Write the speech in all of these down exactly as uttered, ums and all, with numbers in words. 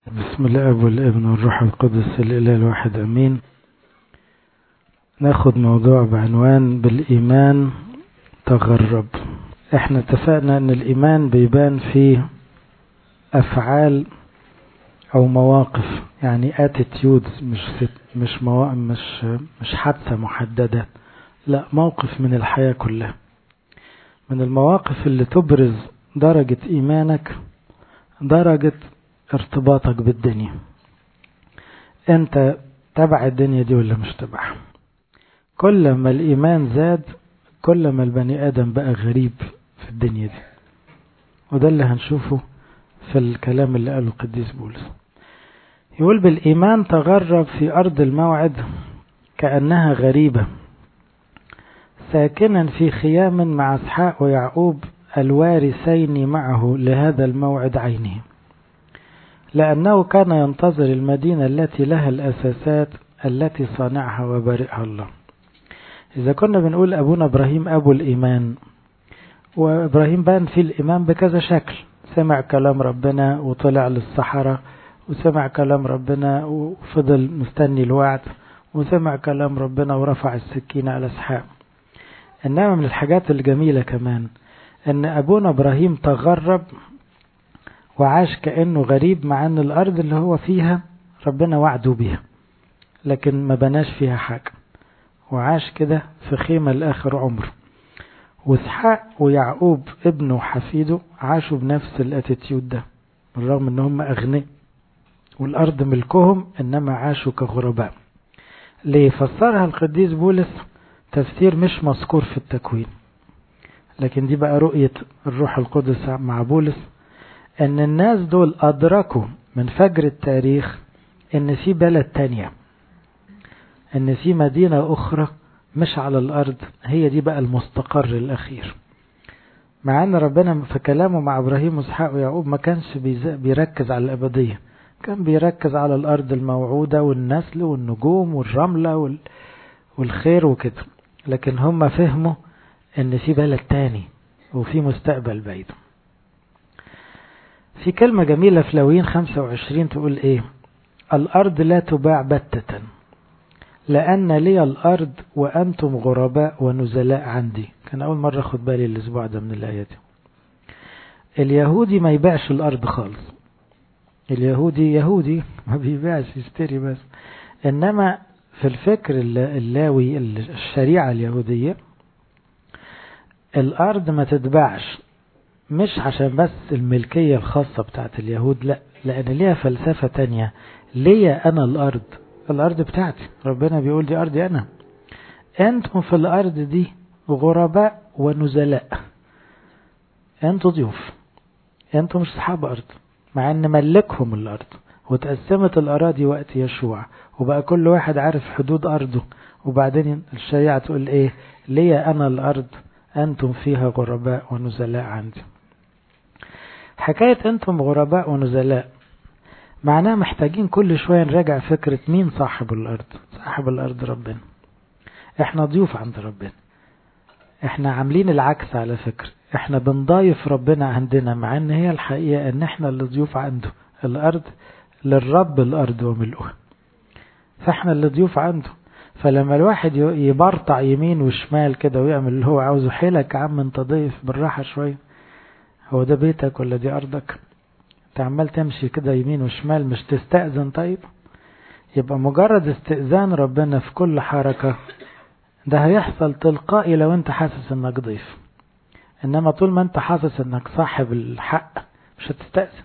بسم الله والابن والروح القدس الإله الواحد أمين. ناخد موضوع بعنوان بالإيمان تغرب. احنا اتفقنا ان الإيمان بيبان في أفعال أو مواقف، يعني attitudes، مش مش موا... مش مش حادثة محددة، لا، موقف من الحياة كلها. من المواقف اللي تبرز درجة إيمانك درجة ارتباطك بالدنيا. انت تبع الدنيا دي ولا مش تبعها؟ كل ما الإيمان زاد كل ما البني آدم بقى غريب في الدنيا دي، وده اللي هنشوفه في الكلام اللي قاله القديس بولس. يقول بالإيمان تغرب في أرض الموعد كأنها غريبة، ساكنا في خيام مع إسحاق ويعقوب الوارثين معه لهذا الموعد عينه، لأنه كان ينتظر المدينة التي لها الأساسات التي صانعها وبارئها الله. إذا كنا بنقول أبونا إبراهيم أبو الإيمان، وإبراهيم بان في الإيمان بكذا شكل، سمع كلام ربنا وطلع للصحراء، وسمع كلام ربنا وفضل مستني الوعد، وسمع كلام ربنا ورفع السكين على إسحاق. إنما من الحاجات الجميلة كمان أن أبونا إبراهيم تغرب وعاش كأنه غريب، مع أن الأرض اللي هو فيها ربنا وعده بها، لكن ما بناش فيها حاجة، وعاش كده في خيمة لآخر عمره. وإسحاق ويعقوب ابنه وحفيده عاشوا بنفس الاتيتيود ده، بالرغم أنهم أغنياء والأرض ملكهم، إنما عاشوا كغرباء. ليه؟ فسرها القديس بولس تفسير مش مذكور في التكوين، لكن دي بقى رؤية الروح القدس مع بولس، ان الناس دول ادركوا من فجر التاريخ ان في بلد تانية، ان في مدينة اخرى مش على الارض، هي دي بقى المستقر الاخير. مع ان ربنا في كلامه مع ابراهيم واسحاق ويعقوب ما كانش بيركز على الابدية، كان بيركز على الارض الموعودة والنسل والنجوم والرملة والخير وكده، لكن هم فهموا ان في بلد تاني وفي مستقبل بعيد. في كلمة جميلة في لاويين خمسة وعشرين تقول ايه؟ الارض لا تباع بتة، لان لي الارض وانتم غرباء ونزلاء عندي. كان اول مرة خد بالي الاسبوع ده من الاية دي. اليهودي ما يبيعش الارض خالص، اليهودي يهودي ما بيبيعش، يشتري بس. انما في الفكر اللاوي الشريعة اليهودية الارض ما تتباعش، مش عشان بس الملكية الخاصة بتاعت اليهود، لا، لأن ليها فلسفة تانية. ليا أنا الأرض، الأرض بتاعتي، ربنا بيقول دي أرضي أنا. أنتم في الأرض دي غرباء ونزلاء، أنتم ضيوف، أنتم مش صحاب أرض، مع أن ملكهم الأرض وتقسمت الأراضي وقت يشوع، وبقى كل واحد عارف حدود أرضه. وبعدين الشريعة تقول إيه؟ ليا أنا الأرض أنتم فيها غرباء ونزلاء عندي. حكاية أنتم غرباء ونزلاء معناها محتاجين كل شوية نراجع فكرة مين صاحب الأرض. صاحب الأرض ربنا، احنا ضيوف عند ربنا. احنا عاملين العكس على فكرة، احنا بنضايف ربنا عندنا، مع ان هي الحقيقة ان احنا اللي ضيوف عنده. الأرض للرب الأرض وملؤها، فاحنا اللي ضيوف عنده. فلما الواحد يبرطع يمين وشمال كده ويعمل اللي هو عاوزه، حيلك يا عم، انت ضيف، بالراحة شوية. هو ده بيتك ولا دي أرضك؟ انت عمال تمشي كده يمين وشمال، مش تستأذن؟ طيب، يبقى مجرد استئذان ربنا في كل حركة ده هيحصل تلقائي لو انت حاسس انك ضيف. انما طول ما انت حاسس انك صاحب الحق مش هتستأذن.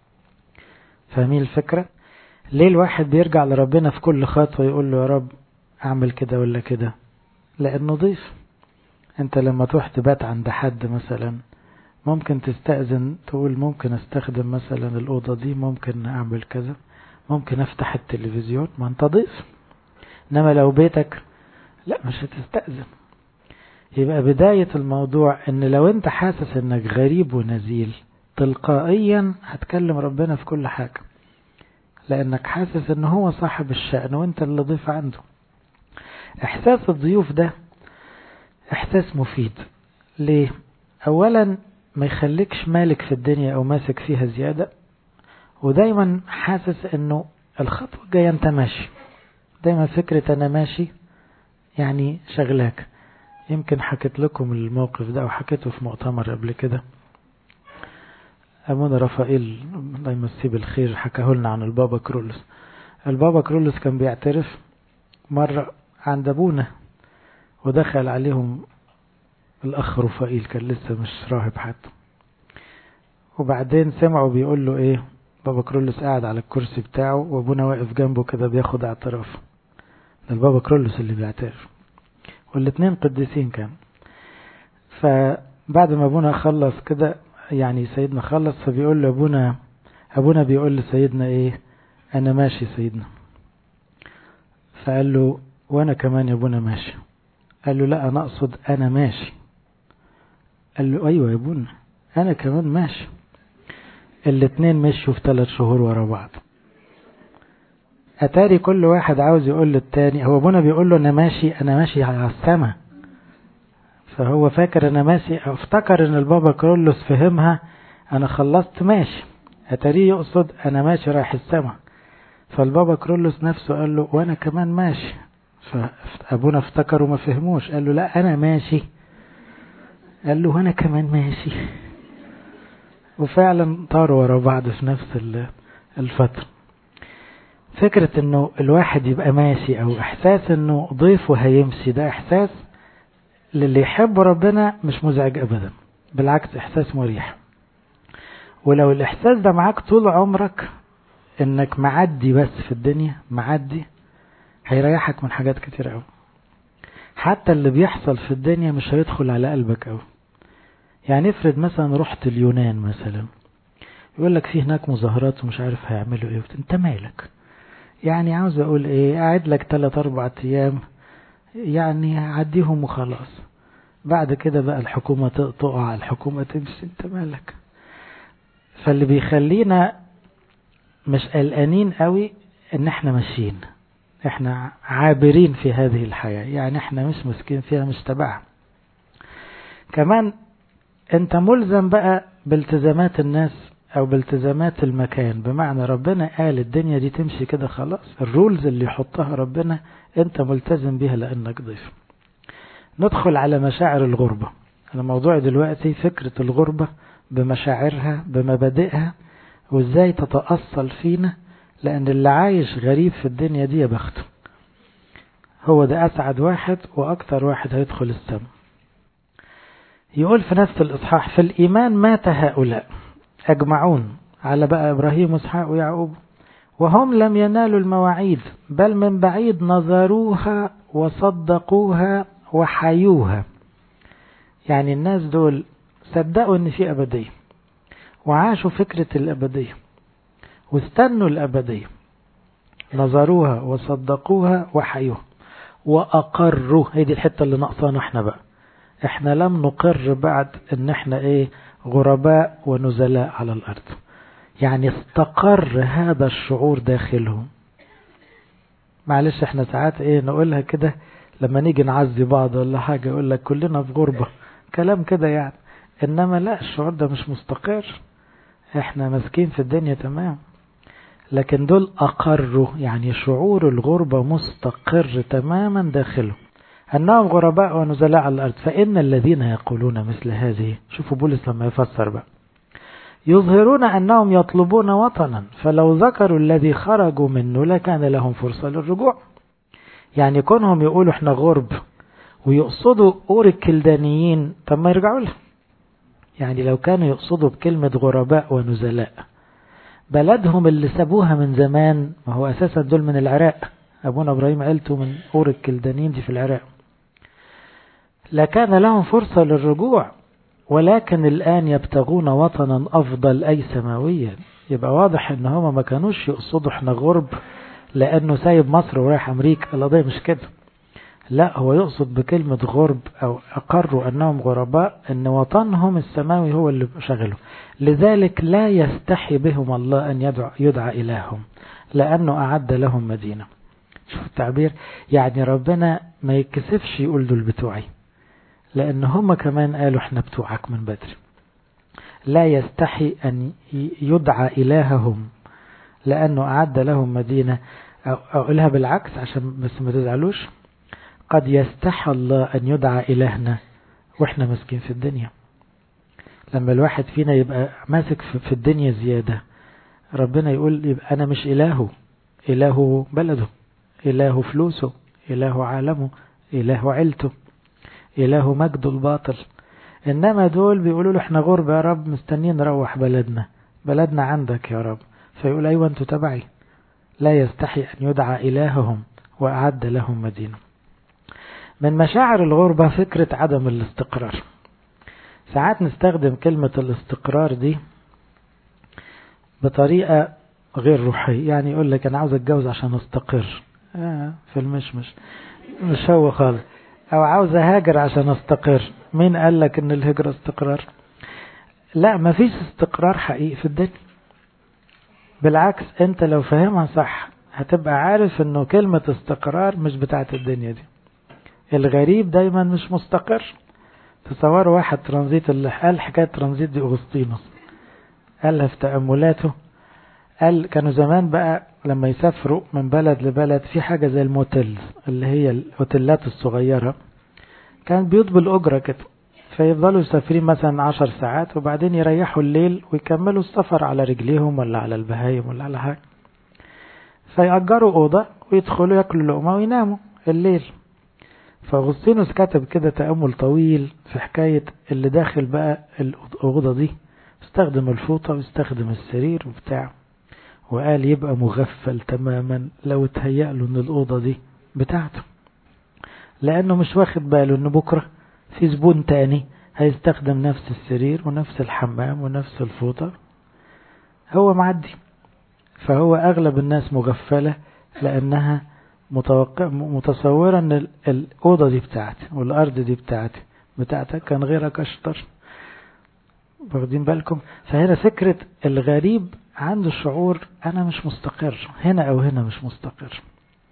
فاهمين الفكرة؟ ليه الواحد بيرجع لربنا في كل خطوة يقول له يا رب اعمل كده ولا كده؟ لانه ضيف. انت لما تروح تبات عند حد مثلا ممكن تستأذن، تقول ممكن استخدم مثلا الأوضة دي، ممكن أعمل كذا، ممكن أفتح التلفزيون، ما أنت ضيف. إنما لو بيتك لا، مش هتستأذن. يبقى بداية الموضوع إن لو أنت حاسس إنك غريب ونزيل، تلقائيا هتكلم ربنا في كل حاجة، لأنك حاسس إن هو صاحب الشأن وأنت اللي ضيف عنده. إحساس الضيوف ده إحساس مفيد. ليه؟ أولا ما يخليكش مالك في الدنيا أو ماسك فيها زيادة، ودايما حاسس انه الخطوة الجاية انت ماشي، دايما فكرة انا ماشي يعني شغلاك. يمكن حكيت لكم الموقف ده او حكيته في مؤتمر قبل كده. أبونا رفائيل الله يمسيه بالخير حكاه لنا عن البابا كرولوس. البابا كرولوس كان بيعترف مرة عند أبونا، ودخل عليهم الأخ رفائيل كان لسه مش راهب حتى، وبعدين سمعوا بيقول له إيه، بابا كرولوس قاعد على الكرسي بتاعه وأبونا واقف جنبه كده بياخد اعتراف. البابا كرولوس اللي بيعترف، والاتنين قديسين كان. فبعد ما أبونا خلص كده يعني سيدنا خلص، فبيقول له أبونا أبونا بيقول لسيدنا إيه، أنا ماشي سيدنا. فقال له وأنا كمان يا أبونا ماشي. قال له لا أنا أقصد أنا ماشي. قال له أيوة يا أبونا أنا كمان ماشي. الاتنين مشوا في ثلاث شهور ورا بعض. أتاري كل واحد عاوز يقول للتاني، هو أبونا بيقول له أنا ماشي أنا ماشي على السما، فهو فاكر أنا ماشي، افتكر أن البابا كرولوس فهمها أنا خلصت ماشي، أتاري يقصد أنا ماشي رايح السما. فالبابا كرولوس نفسه قال له وأنا كمان ماشي. فأبونا افتكر وما فهموش، قال له لا أنا ماشي. قال له وأنا كمان ماشي. وفعلا طاروا ورا بعض في نفس الفترة. فكرة انه الواحد يبقى ماشي او احساس انه ضيفه هيمشي، ده احساس للي يحب ربنا مش مزعج ابدا، بالعكس احساس مريح. ولو الاحساس ده معاك طول عمرك انك معدي بس في الدنيا معدي، هيريحك من حاجات كتير قوي. حتى اللي بيحصل في الدنيا مش هيدخل على قلبك قوي. يعني افرض مثلا رحت اليونان مثلا، يقول لك في هناك مظاهرات ومش عارف هيعملوا ايه، انت مالك؟ يعني عاوز اقول ايه، قاعد لك ثلاث اربع ايام يعني عديهم وخلاص، بعد كده بقى الحكومة تقع الحكومة تمشي، انت مالك؟ فاللي بيخلينا مش قلقانين قوي ان احنا ماشيين، احنا عابرين في هذه الحياة، يعني احنا مش مسكين فيها مش تبعها. كمان انت ملزم بقى بالتزامات الناس او بالتزامات المكان، بمعنى ربنا قال الدنيا دي تمشي كده خلاص، الرولز اللي يحطها ربنا انت ملتزم بيها لانك ضيف. ندخل على مشاعر الغربة. انا موضوعي دلوقتي فكرة الغربة بمشاعرها بمبادئها وازاي تتأصل فينا، لان اللي عايش غريب في الدنيا دي يا بخته، هو ده اسعد واحد واكثر واحد هيدخل السماء. يقول في نفس الإصحاح في الإيمان مات هؤلاء أجمعون على بقى إبراهيم وإسحاق ويعقوب، وهم لم ينالوا المواعيد بل من بعيد نظروها وصدقوها وحيوها. يعني الناس دول صدقوا إن في أبدية وعاشوا فكرة الأبدية واستنوا الأبدية، نظروها وصدقوها وحيوها وأقروا. هي دي الحتة اللي ناقصانا احنا بقى، احنا لم نقر بعد ان احنا ايه غرباء ونزلاء على الارض. يعني استقر هذا الشعور داخلهم. معلش احنا ساعات ايه نقولها كده لما نيجي نعزي بعض ولا حاجة، يقول لك كلنا في غربة، كلام كده يعني، انما لا الشعور ده مش مستقر، احنا مسكين في الدنيا تمام. لكن دول اقروا، يعني شعور الغربة مستقر تماما داخله، أنهم غرباء ونزلاء على الأرض. فإن الذين يقولون مثل هذه، شوفوا بولس لما يفسر بقى، يظهرون أنهم يطلبون وطنا فلو ذكروا الذي خرجوا منه لكان لهم فرصة للرجوع. يعني كونهم يقولوا احنا غرب ويقصدوا أور الكلدانيين، طب ما يرجعوا لها. يعني لو كانوا يقصدوا بكلمة غرباء ونزلاء بلدهم اللي سابوها من زمان، ما هو أساسا دول من العراق، أبونا إبراهيم عيلته من أور الكلدانيين دي في العراق، لكان لهم فرصة للرجوع، ولكن الآن يبتغون وطنا أفضل أي سماويا. يبقى واضح ان هما ما كانوش يقصدوا احنا غرب لأنه سايب مصر ورايح أمريكا، القضية مش كده. لا، هو يقصد بكلمة غرب أو أقروا أنهم غرباء أن وطنهم السماوي هو اللي شغله، لذلك لا يستحي بهم الله أن يدعى, يدعى إلههم لأنه أعد لهم مدينة. شوف التعبير، يعني ربنا ما يتكسفش يقول دول بتوعي، لأن هم كمان قالوا احنا بتوعك من بدري. لا يستحي أن يدعى إلههم لأنه أعد لهم مدينة. أو أقولها بالعكس عشان بس ما تزعلوش، قد يستحى الله أن يدعى إلهنا وإحنا مسكين في الدنيا. لما الواحد فينا يبقى ماسك في الدنيا زيادة، ربنا يقول يبقى أنا مش إلهه، إله بلده، إله فلوسه، إله عالمه، إله عيلته، إله مجده الباطل. إنما دول بيقولوا له إحنا غربة يا رب، مستنين نروح بلدنا، بلدنا عندك يا رب. فيقول أيوة أنتوا تبعي. لا يستحي أن يدعى إلههم وأعد لهم مدينة. من مشاعر الغربة فكرة عدم الاستقرار. ساعات نستخدم كلمة الاستقرار دي بطريقة غير روحية، يعني يقول لك أنا عاوز أتجوز عشان أستقر. آه في المشمش، مش هو خالص. أو عاوز أهاجر عشان أستقر. مين قال لك إن الهجرة استقرار؟ لا، مفيش استقرار حقيقي في الدنيا. بالعكس، أنت لو فهمها صح هتبقى عارف إنه كلمة استقرار مش بتاعت الدنيا دي. الغريب دايما مش مستقر. تصوروا واحد ترانزيت، اللي قال حكاية ترانزيت دي أغسطينوس قالها في تأملاته. قال كانوا زمان بقى لما يسافروا من بلد لبلد في حاجة زي الموتيلز اللي هي الأوتيلات الصغيرة، كان بيوت بالأجرة كده، فيفضلوا يسافرين مثلا عشر ساعات وبعدين يريحوا الليل ويكملوا السفر على رجليهم ولا على البهايم ولا على حاجة. فيأجروا أوضة ويدخلوا يأكلوا لقمة ويناموا الليل. فأغسطينوس كتب كده تأمل طويل في حكاية اللي داخل بقى الأوضة دي استخدم الفوطة واستخدم السرير وبتاع، وقال يبقى مغفل تماما لو تهيأ له ان الأوضة دي بتاعته، لأنه مش واخد باله ان بكرة في زبون تاني هيستخدم نفس السرير ونفس الحمام ونفس الفوطة. هو معدي. فهو أغلب الناس مغفلة لأنها متوقع متصورة ان الأوضة دي بتاعتي والأرض دي بتاعتي، بتاعتك كان غيرك أشطر. واخدين بالكم؟ فهنا فكرة الغريب عنده شعور أنا مش مستقر هنا أو هنا، مش مستقر،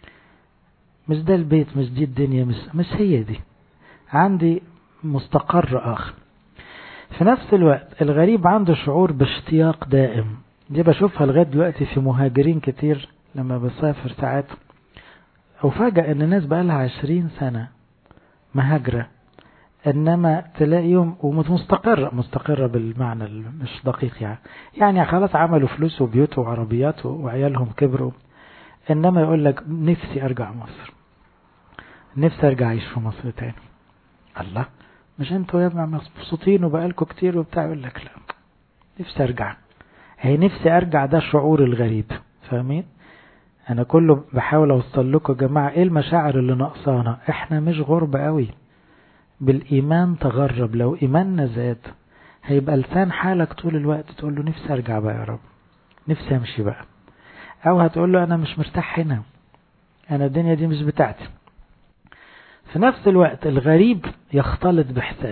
مش ده البيت، مش دي الدنيا، مش, مش هي دي، عندي مستقر آخر. في نفس الوقت الغريب عنده شعور باشتياق دائم. دي بشوفها لغاية دلوقتي في مهاجرين كتير لما بسافر ساعات، أو فاجأ أن الناس بقى لها عشرين سنة مهاجرة، إنما تلاقيهم ومستقرة مستقرة بالمعنى مش دقيق يعني يعني خلاص عملوا فلوس وبيوت وعربيات وعيالهم كبروا، إنما يقول لك نفسي أرجع مصر، نفسي أرجع أعيش في مصر تاني. الله، مش أنتوا يا ابني مبسوطين وبقالكوا كتير وبتاع؟ يقول لك لا، نفسي أرجع. هي نفسي أرجع ده شعور الغريب. فاهمين؟ أنا كله بحاول أوصل لكم يا جماعة إيه المشاعر اللي ناقصانا. إحنا مش غربة قوي، بالإيمان تغرب. لو إيماننا زاد هيبقى لسان حالك طول الوقت تقول له نفسي أرجع بقى يا رب، نفسي أمشي بقى. أو هتقول له أنا مش مرتاح هنا، أنا الدنيا دي مش بتاعتي. في نفس الوقت الغريب يختلط بحساب.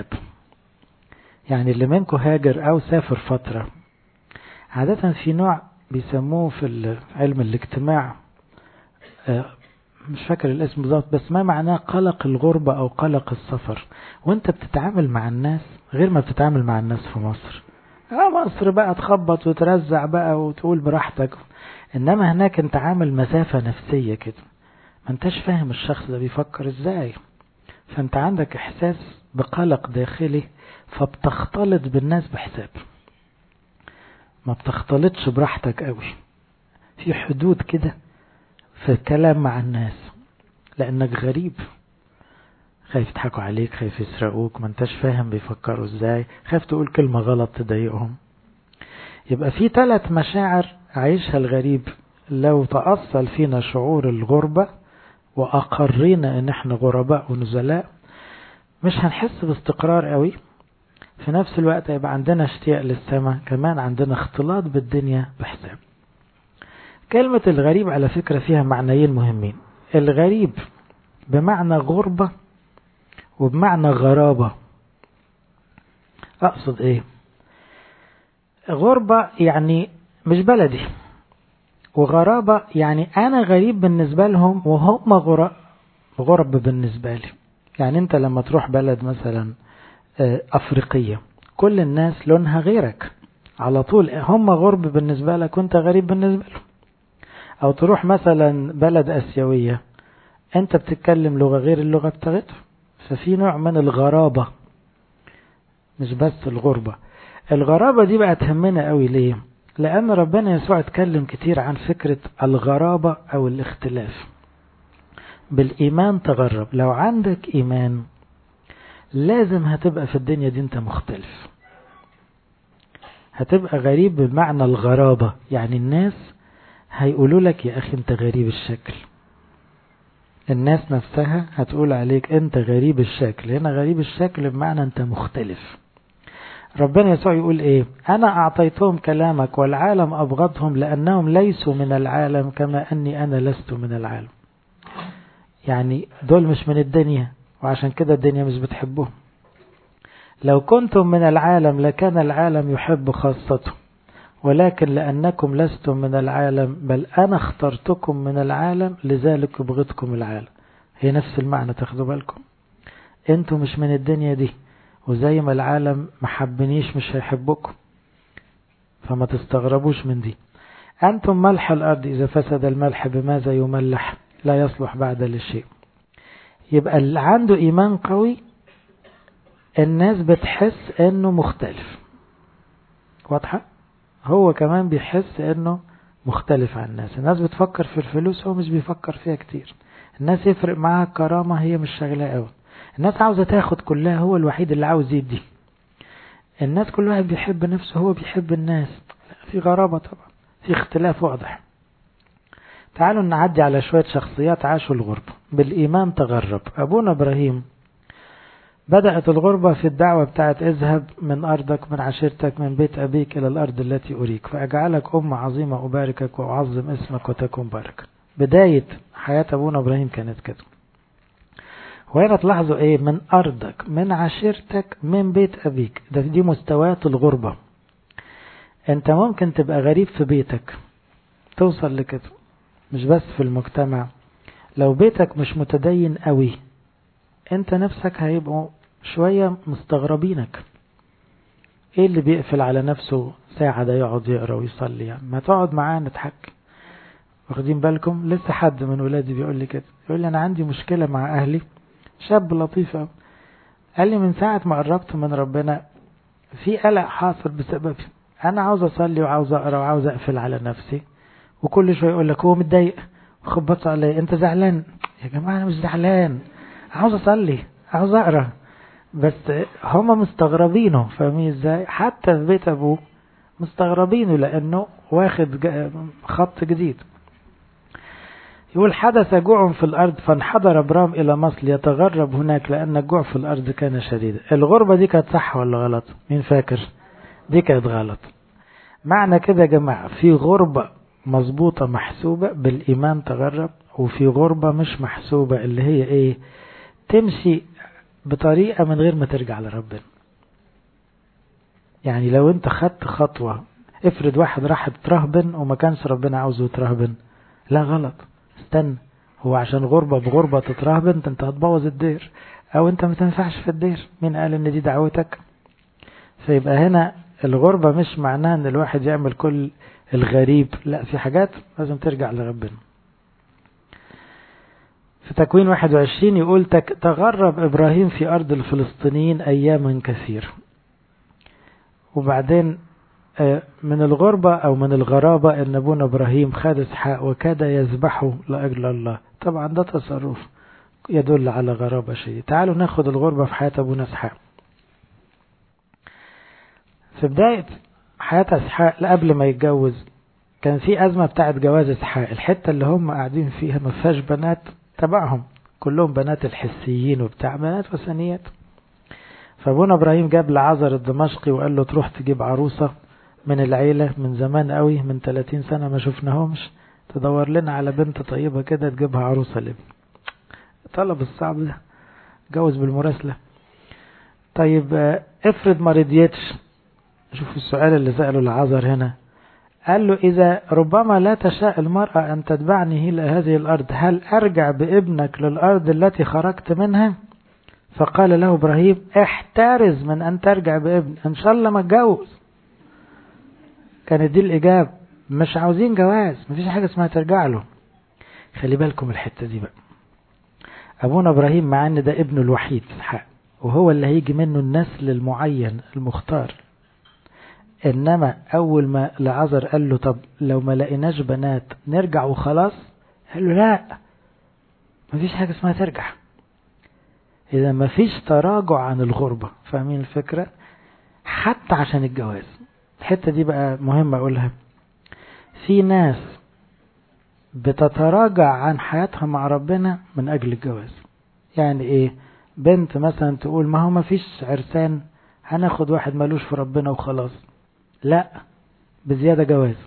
يعني اللي منكم هاجر أو سافر فترة، عادة في نوع بيسموه في علم الاجتماع، مش فاكر الاسم بالضبط، بس ما معناه قلق الغربة أو قلق السفر. وانت بتتعامل مع الناس غير ما بتتعامل مع الناس في مصر. اه مصر بقى تخبط وترزع بقى وتقول براحتك، انما هناك انت عامل مسافة نفسية كده، ما انتش فاهم الشخص ده بيفكر ازاي، فانت عندك احساس بقلق داخلي، فبتختلط بالناس بحساب، ما بتختلطش براحتك قوي، في حدود كده في الكلام مع الناس، لأنك غريب، خايف يضحكوا عليك، خايف يسرقوك، ما انتش فاهم بيفكروا ازاي، خايف تقول كلمة غلط تضايقهم. يبقى في ثلاث مشاعر عايشها الغريب لو تأصل فينا شعور الغربة وأقرينا ان احنا غرباء ونزلاء، مش هنحس باستقرار قوي. في نفس الوقت يبقى عندنا اشتياق للسماء، كمان عندنا اختلاط بالدنيا بحساب. كلمة الغريب على فكرة فيها معنيين مهمين. الغريب بمعنى غربة وبمعنى غرابة. أقصد إيه؟ غربة يعني مش بلدي، وغرابة يعني أنا غريب بالنسبة لهم وهم غرب غرب بالنسبة لي. يعني أنت لما تروح بلد مثلا أفريقية، كل الناس لونها غيرك على طول، هم غرب بالنسبة لك وأنت غريب بالنسبة لهم. أو تروح مثلا بلد أسيوية أنت بتتكلم لغة غير اللغة بتاعتهم، ففي نوع من الغرابة، مش بس الغربة. الغرابة دي بقى تهمنا قوي ليه؟ لأن ربنا يسوع اتكلم كتير عن فكرة الغرابة أو الاختلاف. بالإيمان تغرب. لو عندك إيمان لازم هتبقى في الدنيا دي انت مختلف، هتبقى غريب بمعنى الغرابة، يعني الناس هيقولوا لك يا أخي انت غريب الشكل، الناس نفسها هتقول عليك انت غريب الشكل. هنا غريب الشكل بمعنى انت مختلف. ربنا يسوع يقول ايه؟ انا اعطيتهم كلامك والعالم ابغضهم لانهم ليسوا من العالم كما اني انا لست من العالم. يعني دول مش من الدنيا وعشان كده الدنيا مش بتحبهم. لو كنتم من العالم لكان العالم يحب خاصته، ولكن لأنكم لستم من العالم بل أنا اخترتكم من العالم لذلك يبغضكم العالم. هي نفس المعنى، تاخدوا بالكم، انتوا مش من الدنيا دي، وزي ما العالم محبنيش مش هيحبكم، فما تستغربوش من دي. أنتم ملح الأرض، إذا فسد الملح بماذا يملح؟ لا يصلح بعد للشيء. يبقى اللي عنده إيمان قوي الناس بتحس انه مختلف، واضحة؟ هو كمان بيحس انه مختلف عن الناس. الناس بتفكر في الفلوس، هو مش بيفكر فيها كتير. الناس يفرق معاها الكرامة، هي مش شغلة قوي. الناس عاوزة تاخد كلها، هو الوحيد اللي عاوز يدي. الناس كل واحد بيحب نفسه، هو بيحب الناس. في غرابة طبعا، في اختلاف واضح. تعالوا نعدي على شوية شخصيات عاشوا الغربة. بالإيمان تغرب. أبونا إبراهيم بدأت الغربة في الدعوة بتاعت اذهب من أرضك من عشيرتك من بيت أبيك إلى الأرض التي أريك فأجعلك أمة عظيمة أباركك وأعظم اسمك وتكون بركة. بداية حياة أبونا إبراهيم كانت كده. وهنا تلاحظوا إيه؟ من أرضك من عشيرتك من بيت أبيك. ده دي مستويات الغربة. أنت ممكن تبقى غريب في بيتك، توصل لكده، مش بس في المجتمع. لو بيتك مش متدين قوي أنت نفسك هيبقوا شوية مستغربينك. ايه اللي بيقفل على نفسه ساعة ده يقعد يقرأ ويصلي؟ يعني ما تقعد معاه نتحكي. واخدين بالكم؟ لسه حد من ولادي بيقول لي كده، يقول لي انا عندي مشكلة مع اهلي، شاب لطيف قوي، قال لي من ساعة ما قربت من ربنا في قلق حاصل بسببي. انا عاوز اصلي وعاوز اقرأ وعاوز اقفل على نفسي، وكل شوية يقول لك هو متضايق وخبط علي انت زعلان. يا جماعة انا مش زعلان، عاوز اصلي عاوز اقرأ، بس هما مستغربينه. فاهمين ازاي؟ حتى في بيت ابوه مستغربينه لانه واخد خط جديد. يقول حدث جوع في الارض فانحدر ابرام الى مصر يتغرب هناك لان الجوع في الارض كان شديدا. الغربة دي كانت صح ولا غلط؟ مين فاكر؟ دي كانت غلط. معنى كده يا جماعة في غربة مظبوطة محسوبة بالإيمان تغرب، وفي غربة مش محسوبة اللي هي ايه؟ تمشي بطريقة من غير ما ترجع لربنا. يعني لو انت خدت خطوة، افرض واحد راح ترهبن وما كانش ربنا عاوزه ترهبن، لا غلط، استنى. هو عشان غربة بغربة تترهبن انت هتبوظ الدير، او انت ما تنفعش في الدير. مين قال ان دي دعوتك؟ فيبقى هنا الغربة مش معناها ان الواحد يعمل كل الغريب، لا، في حاجات لازم ترجع لربنا. في تكوين واحد وعشرين يقول تغرب إبراهيم في أرض الفلسطينيين أياما كثير. وبعدين من الغربة أو من الغرابة أن أبونا إبراهيم خد إسحاق وكاد يذبحه لأجل الله. طبعا ده تصرف يدل على غرابة شيء. تعالوا ناخد الغربة في حياة أبونا إسحاق. في بداية حياة إسحاق قبل ما يتجوز كان في أزمة بتاعت جواز إسحاق. الحتة اللي هم قاعدين فيها ما فيهاش بنات تبعهم، كلهم بنات الحسيين وبتاع، بنات وثنيات. فابونا إبراهيم جاب لعازر الدمشقي وقال له تروح تجيب عروسة من العيلة من زمان قوي، من ثلاثين سنة ما شفناهمش، تدور لنا على بنت طيبة كده تجيبها عروسة لابن. طلب الصعب ده، جوز بالمراسلة. طيب افرض ما رضيتش. شوفوا السؤال اللي سأله لعازر هنا، قال له إذا ربما لا تشاء المرأة أن تتبعني إلى هذه الأرض هل أرجع بابنك للأرض التي خرجت منها؟ فقال له إبراهيم احترز من أن ترجع بابن، إن شاء الله ما اتجوز. كانت دي الإجابة. مش عاوزين جواز، مفيش حاجة اسمها ترجع له. خلي بالكم الحتة دي بقى. أبونا إبراهيم مع أن ده ابنه الوحيد إسحاق، وهو اللي هيجي منه النسل المعين المختار، إنما أول ما لعازر قال له طب لو ما لقيناش بنات نرجع وخلاص، قال له لا، مفيش حاجة اسمها ترجع. إذا مفيش تراجع عن الغربة. فاهمين الفكرة؟ حتى عشان الجواز. الحتة دي بقى مهمة أقولها. في ناس بتتراجع عن حياتها مع ربنا من أجل الجواز. يعني إيه؟ بنت مثلا تقول ما هو ما فيش عرسان، هناخد واحد مالوش في ربنا وخلاص. لا، بزيادة جواز.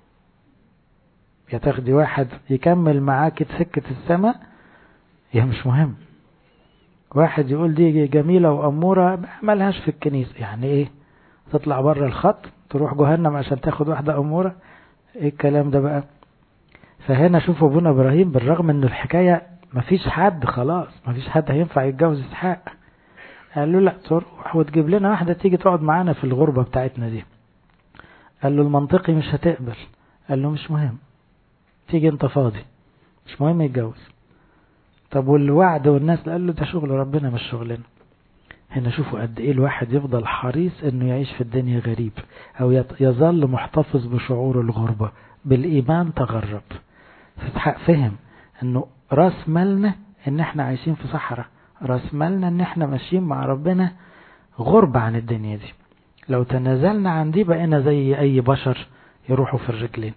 يا تاخدي واحد يكمل معاك سكة السماء، يا مش مهم. واحد يقول دي جميلة وأمورة مالهاش في الكنيسة، يعني إيه؟ تطلع بره الخط تروح جهنم عشان تاخد واحدة أمورة؟ إيه الكلام ده بقى؟ فهنا شوفوا ابونا إبراهيم بالرغم إن الحكاية مفيش حد، خلاص مفيش حد هينفع يتجوز إسحاق، قال له لا، تروح وتجيب لنا واحدة تيجي تقعد معانا في الغربة بتاعتنا دي. قال له المنطقي مش هتقبل. قال له مش مهم، تيجي انت فاضي، مش مهم يتجوز. طب والوعد والناس؟ قال له ده شغل ربنا مش شغلنا. هنا شوفوا قد ايه الواحد يفضل حريص انه يعيش في الدنيا غريب، او يظل محتفظ بشعور الغربة. بالإيمان تغرب. فإسحاق فهم انه راس مالنا ان احنا عايشين في صحراء، راس مالنا ان احنا ماشيين مع ربنا غربة عن الدنيا دي. لو تنازلنا عن دي بقينا زي اي بشر يروحوا في الرجلين.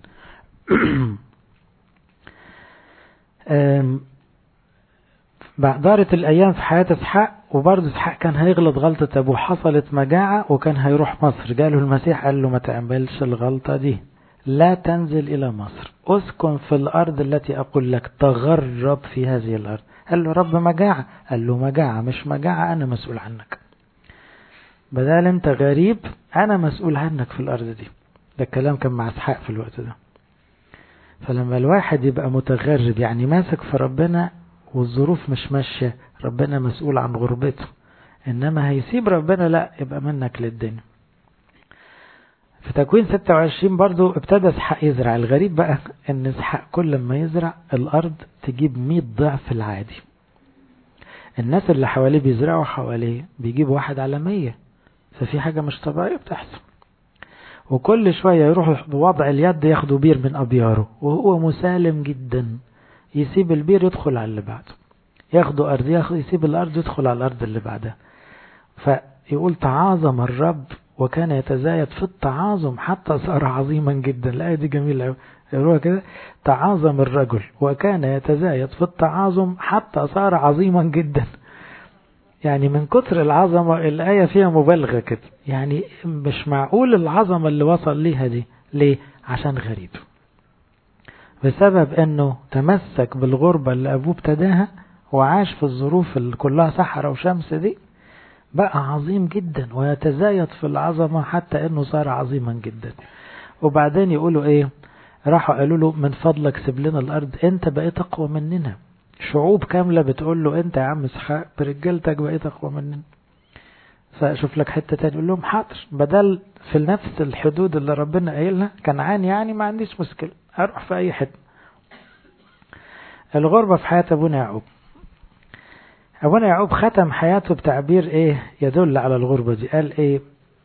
دارت الايام في حياة إسحاق، وبرضه إسحاق كان هيغلط غلطة ابوه. حصلت مجاعة وكان هيروح مصر، جاله المسيح قال له ما تعملش الغلطة دي، لا تنزل الى مصر، اسكن في الارض التي اقول لك، تغرب في هذه الارض. قال له رب مجاعة، قال له مجاعة مش مجاعة انا مسؤول عنك، بدل انت غريب انا مسؤول عنك في الارض دي. ده الكلام كان مع إسحاق في الوقت ده. فلما الواحد يبقى متغرب يعني ماسك في ربنا والظروف مش ماشية، ربنا مسؤول عن غربته. انما هيسيب ربنا لا، يبقى منك للدنيا. في تكوين ستة وعشرين برضو ابتدى إسحاق يزرع. الغريب بقى ان إسحاق كل ما يزرع الارض تجيب مئة ضعف العادي. الناس اللي حواليه بيزرعوا حواليه بيجيبوا واحد على مية، ففي حاجة مش طبيعية بتحصل. وكل شوية يروحوا بوضع اليد ياخدوا بير من أبياره، وهو مسالم جدا، يسيب البير يدخل على اللي بعده، ياخدوا أرض ياخد يسيب الأرض يدخل على الأرض اللي بعدها. فيقول تعاظم الرب وكان يتزايد في التعاظم حتى صار عظيما جدا. الآية دي جميلة يقولوها كده، تعاظم الرجل وكان يتزايد في التعاظم حتى صار عظيما جدا. يعني من كتر العظمة الآية فيها مبالغة كده، يعني مش معقول العظمة اللي وصل ليها دي. ليه؟ عشان غريب، بسبب انه تمسك بالغربة اللي ابوه ابتداها وعاش في الظروف اللي كلها صحراء وشمس دي، بقى عظيم جدا ويتزايد في العظمة حتى انه صار عظيما جدا. وبعدين يقولوا ايه؟ راحوا قالوا له من فضلك سيب لنا الارض، انت بقيت اقوى مننا. شعوب كاملة بتقول له انت يا عم إسحاق برجالتك بقيت اقوى مننا. فشوف لك حتة تاني يقول لهم حاضر، بدل في نفس الحدود اللي ربنا قايلها كنعان، يعني ما عنديش مشكلة اروح في اي حتة. الغربة في حياة ابونا يعقوب. ابونا يعقوب ختم حياته بتعبير ايه يدل على الغربة دي. قال ايه؟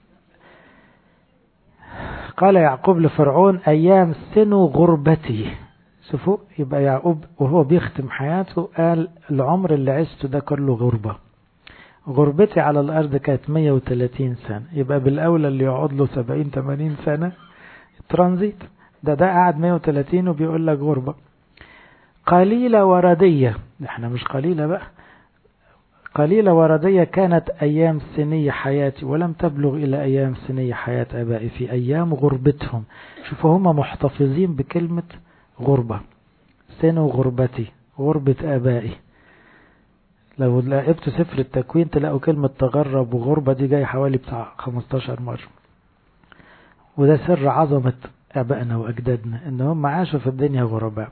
قال يعقوب لفرعون ايام سنو غربتي. شوفوا، يبقى يعقوب وهو بيختم حياته قال العمر اللي عشته ده كله غربة. غربتي على الارض كانت مية وثلاثين سنة، يبقى بالاولى اللي يقعد له سبعين ثمانين سنة ترانزيت. ده ده قاعد مية وثلاثين وبيقول لك غربة. قليلة وردية، احنا مش قليلة بقى، قليلة وردية كانت أيام سنية حياتي ولم تبلغ إلى أيام سنية حياة أبائي في أيام غربتهم. شوفوا هم محتفظين بكلمة غربة، سنو غربتي، غربة آبائي. لو لقيتوا سفر التكوين تلاقوا كلمة تغرب وغربة دي جاي حوالي بتاع خمستاشر مرة. وده سر عظمة آبائنا وأجدادنا إن هم عاشوا في الدنيا غرباء.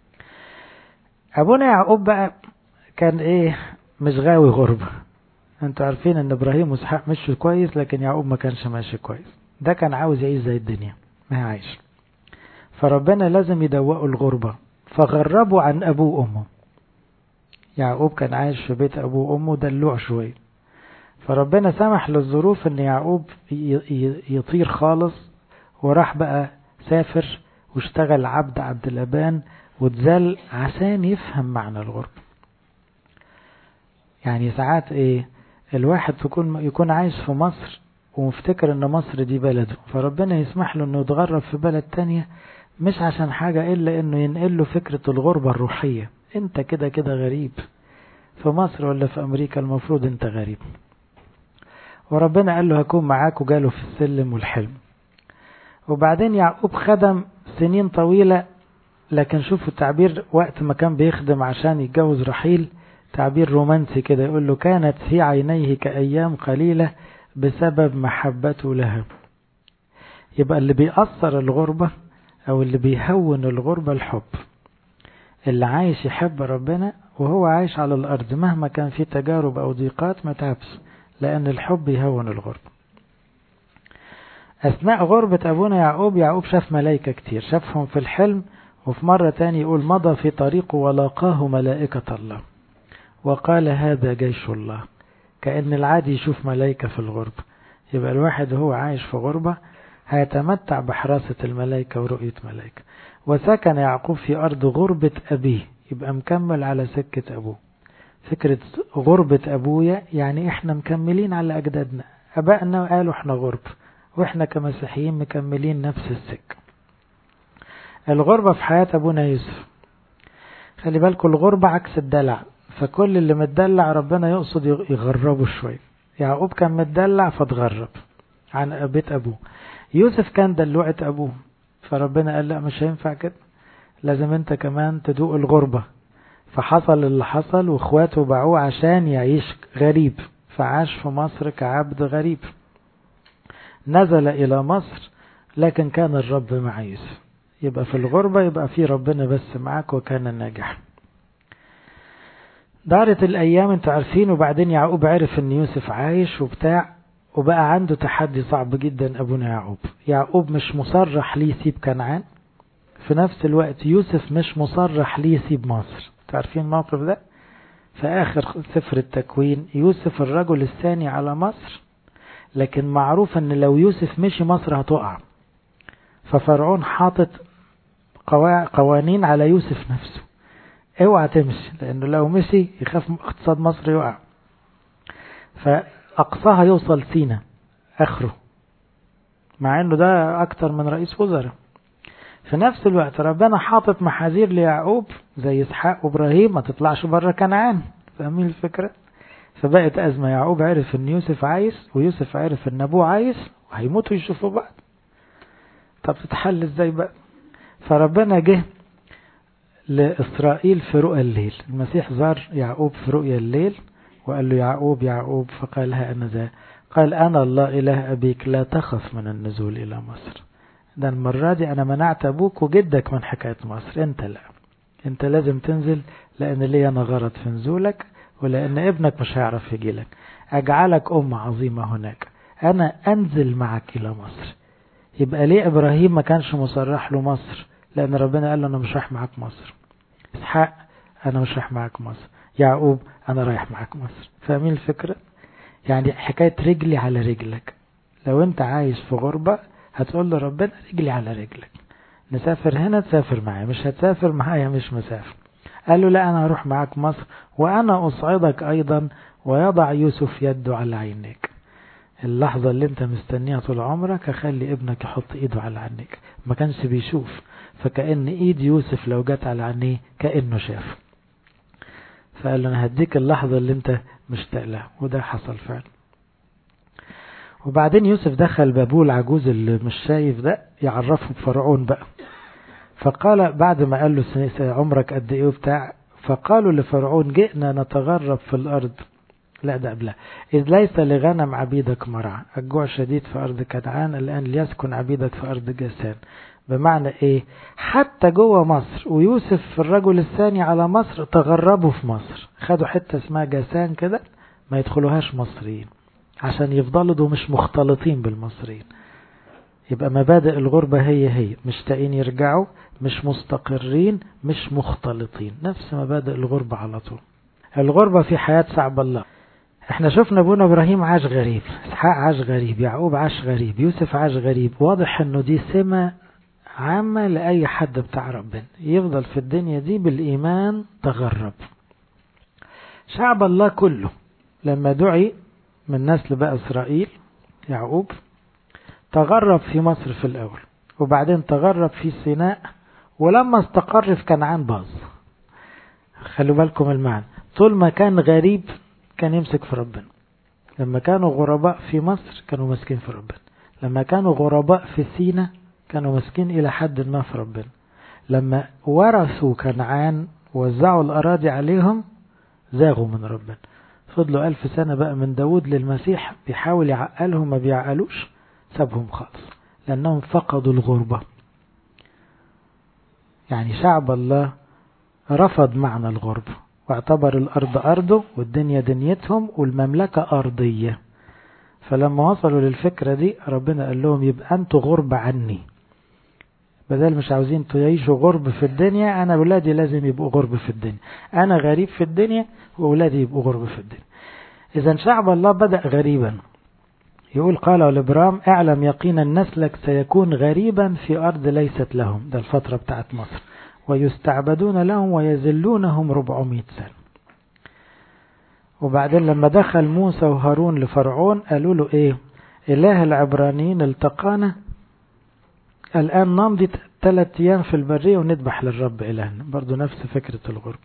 أبونا يعقوب بقى كان إيه؟ مش غاوي غربة. انتوا عارفين ان ابراهيم واسحاق مشوا كويس، لكن يعقوب ما كانش ماشي كويس. ده كان عاوز يعيش زي الدنيا ما عايش. فربنا لازم يدوقوا الغربة، فغربوا عن أبوه وأمه. يعقوب كان عايش في بيت أبوه وأمه دلوع شوية، فربنا سمح للظروف ان يعقوب يطير خالص، وراح بقى سافر واشتغل عبد عبد لابان واتذل عشان يفهم معنى الغربة. يعني ساعات ايه الواحد يكون يكون عايش في مصر ومفتكر ان مصر دي بلده، فربنا يسمح له انه يتغرب في بلد تانية، مش عشان حاجة الا انه ينقل له فكرة الغربة الروحية. انت كده كده غريب في مصر ولا في امريكا، المفروض انت غريب. وربنا قال له هكون معاك، وجاله في السلم والحلم. وبعدين يعقوب خدم سنين طويلة، لكن شوفوا التعبير وقت ما كان بيخدم عشان يتجوز رحيل، تعبير رومانسي كده، يقول له كانت في عينيه كأيام قليلة بسبب محبته لها. يبقى اللي بيأثر الغربة أو اللي بيهون الغربة الحب. اللي عايش يحب ربنا وهو عايش على الأرض مهما كان في تجارب أو ضيقات ما تعبش، لأن الحب يهون الغربة. أثناء غربة أبونا يعقوب، يعقوب شاف ملائكة كتير، شافهم في الحلم، وفي مرة تاني يقول مضى في طريقه ولاقاه ملائكة الله وقال هذا جيش الله. كأن العادي يشوف ملائكة في الغربة، يبقى الواحد هو عايش في غربة هيتمتع بحراسة الملائكة ورؤية ملائكة. وسكن يعقوب في أرض غربة أبيه، يبقى مكمل على سكة أبوه. فكرة غربة أبويا يعني إحنا مكملين على أجدادنا، أبائنا قالوا إحنا غرب، وإحنا كمسيحيين مكملين نفس السكة. الغربة في حياة أبونا يوسف، خلي بالكم الغربة عكس الدلع، فكل اللي متدلع ربنا يقصد يغربه شوية. يعقوب كان متدلع فتغرب عن بيت أبوه، يوسف كان دلوعة أبوه، فربنا قال لا مش هينفع كده، لازم انت كمان تدوق الغربة. فحصل اللي حصل، واخواته باعوه عشان يعيش غريب، فعاش في مصر كعبد غريب. نزل إلى مصر لكن كان الرب مع يوسف. يبقى في الغربة يبقى في ربنا بس معاك، وكان الناجح. دارت الأيام انتوا عارفين، وبعدين يعقوب عرف ان يوسف عايش وبتاع، وبقى عنده تحدي صعب جدا. أبونا يعقوب يعقوب مش مصرح ليه يسيب كنعان، في نفس الوقت يوسف مش مصرح ليه يسيب مصر. تعرفين الموقف ده في آخر سفر التكوين، يوسف الرجل الثاني على مصر، لكن معروف ان لو يوسف مشي مصر هتقع، ففرعون حاطط قوانين على يوسف نفسه، اوعى تمشي، لانه لو مشي يخاف اقتصاد مصر يقع، فاقصاها يوصل سينا اخره، مع انه ده اكتر من رئيس وزراء. في نفس الوقت ربنا حاطط محاذير ليعقوب زي اسحاق وابراهيم، ما تطلعش بره كنعان. فاهمين الفكرة؟ فبقت ازمة. يعقوب عرف ان يوسف عايز، ويوسف عرف ان ابوه عايز، وهيموتوا يشوفوا بعض. طب تتحل ازاي بقى؟ فربنا جه لإسرائيل في رؤى الليل. المسيح زار يعقوب في رؤيا الليل وقال له يعقوب يعقوب، فقال ها أنا ذا، قال أنا الله إله أبيك، لا تخف من النزول إلى مصر. ده المرة دي أنا منعت أبوك وجدك من حكاية مصر، أنت لا، أنت لازم تنزل، لأن لي أنا غرض في نزولك، ولأن ابنك مش هيعرف يجي لك. أجعلك أم عظيمة هناك، أنا أنزل معك إلى مصر. يبقى ليه إبراهيم ما كانش مصرح له مصر؟ لأن ربنا قال له أنا مش رايح معاك مصر. إسحاق أنا مش رايح معاك مصر. يعقوب أنا رايح معاك مصر. فاهمين الفكرة؟ يعني حكاية رجلي على رجلك. لو أنت عايش في غربة هتقول له ربنا رجلي على رجلك، نسافر هنا تسافر معايا، مش هتسافر معايا مش مسافر. قال له لا أنا هروح معاك مصر، وأنا أصعدك أيضا، ويضع يوسف يده على عينيك. اللحظة اللي انت مستنيها طول عمرك هخلي ابنك يحط ايده على عينيك. ما كانش بيشوف، فكأن ايد يوسف لو جت على عينيه كأنه شاف. فقال له انا هديك اللحظة اللي انت مشتاق لها، وده حصل فعلا. وبعدين يوسف دخل بابوه العجوز اللي مش شايف ده يعرفه بفرعون بقى. فقال بعد ما قال له عمرك قد ايه وبتاع، فقالوا لفرعون جئنا نتغرب في الارض. لا ده قبلها، إذ ليس لغنم عبيدك مرعى، الجوع شديد في أرض كنعان، الآن ليسكن عبيدك في أرض جاسان. بمعنى إيه؟ حتى جوه مصر، ويوسف في الرجل الثاني على مصر تغربوا في مصر، خدوا حتة اسمها جاسان كده ما يدخلوهاش مصريين، عشان يفضلوا دول مش مختلطين بالمصريين. يبقى مبادئ الغربة هي هي، مشتاقين يرجعوا، مش مستقرين، مش مختلطين، نفس مبادئ الغربة على طول. الغربة في حياة شعب الله. احنا شفنا ابونا ابراهيم عاش غريب، اسحاق عاش غريب، يعقوب عاش غريب، يوسف عاش غريب. واضح انه دي سمة عامة لأي حد بتاع ربنا، يفضل في الدنيا دي بالإيمان تغرب. شعب الله كله لما دعي من نسل بقى إسرائيل يعقوب تغرب في مصر في الأول، وبعدين تغرب في سيناء، ولما استقر في كنعان باظ. خلوا بالكم المعنى، طول ما كان غريب كان يمسك في ربنا. لما كانوا غرباء في مصر كانوا مسكين في ربنا، لما كانوا غرباء في سيناء كانوا مسكين إلى حد ما في ربنا، لما ورثوا كنعان ووزعوا الأراضي عليهم زاغوا من ربنا. فضلوا ألف سنة بقى من داود للمسيح بيحاول يعقلهم، ما بيعقلوش، سابهم خالص لأنهم فقدوا الغربة. يعني شعب الله رفض معنى الغربة واعتبر الأرض أرضه والدنيا دنيتهم والمملكة أرضية. فلما وصلوا للفكرة دي ربنا قال لهم يبقى أنتوا غرب عني، بدل مش عاوزين تعيشوا غرب في الدنيا، أنا ولادي لازم يبقوا غرب في الدنيا، أنا غريب في الدنيا وولادي يبقوا غرب في الدنيا. إذا شعب الله بدأ غريبا، يقول قال لإبرام اعلم يقينا نسلك سيكون غريبا في أرض ليست لهم، ده الفترة بتاعت مصر، ويستعبدون لهم ويذلونهم ربعمائة سنة. وبعدين لما دخل موسى وهارون لفرعون قالوا له ايه؟ إله العبرانيين التقانا، الآن نمضي ثلاث أيام في البرية ونذبح للرب إلهنا. برضو نفس فكرة الغرب.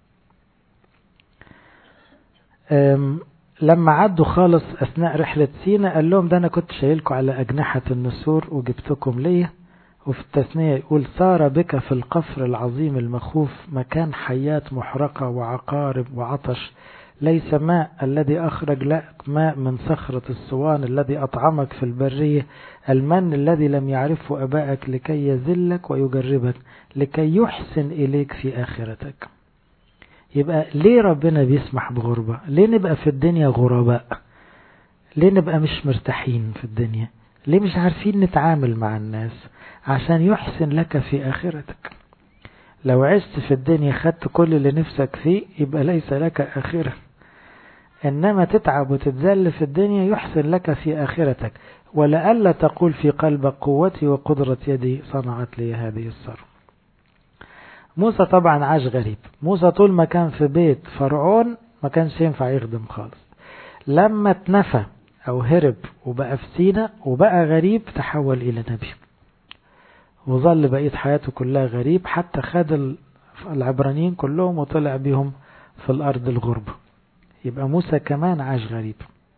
لما عدوا خالص أثناء رحلة سينا قال لهم ده أنا كنت شايلكم على أجنحة النسور وجبتكم ليه. وفي التثنية يقول سار بك في القفر العظيم المخوف مكان حيات محرقة وعقارب وعطش، ليس ماء الذي أخرج لك ماء من صخرة الصوان الذي أطعمك في البرية، المن الذي لم يعرفه أبائك لكي يذلك ويجربك لكي يحسن إليك في آخرتك. يبقى ليه ربنا بيسمح بغربة؟ ليه نبقى في الدنيا غرباء؟ ليه نبقى مش مرتاحين في الدنيا؟ ليه مش عارفين نتعامل مع الناس؟ عشان يحسن لك في آخرتك. لو عشت في الدنيا خدت كل اللي نفسك فيه يبقى ليس لك آخرة، إنما تتعب وتتذل في الدنيا يحسن لك في آخرتك. ولألا تقول في قلبك قوتي وقدرة يدي صنعت لي هذه الثروة. موسى طبعا عاش غريب. موسى طول ما كان في بيت فرعون ما كانش ينفع يخدم خالص. لما اتنفى أو هرب وبقى في سينا وبقى غريب تحول إلى نبي، وظل بقية حياته كلها غريب، حتى خد العبرانيين كلهم وطلع بهم في الأرض الغربة. يبقى موسى كمان عاش غريب.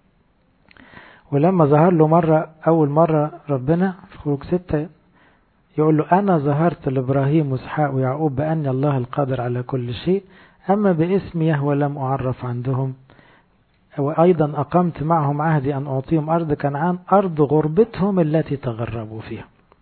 ولما ظهر له مرة أول مرة ربنا في خروج ستة يقول له أنا ظهرت لإبراهيم وإسحاق ويعقوب بأني الله القادر على كل شيء، أما باسم يهوه لم أعرف عندهم، وأيضا أقمت معهم عهدي أن أعطيهم أرض كنعان أرض غربتهم التي تغربوا فيها.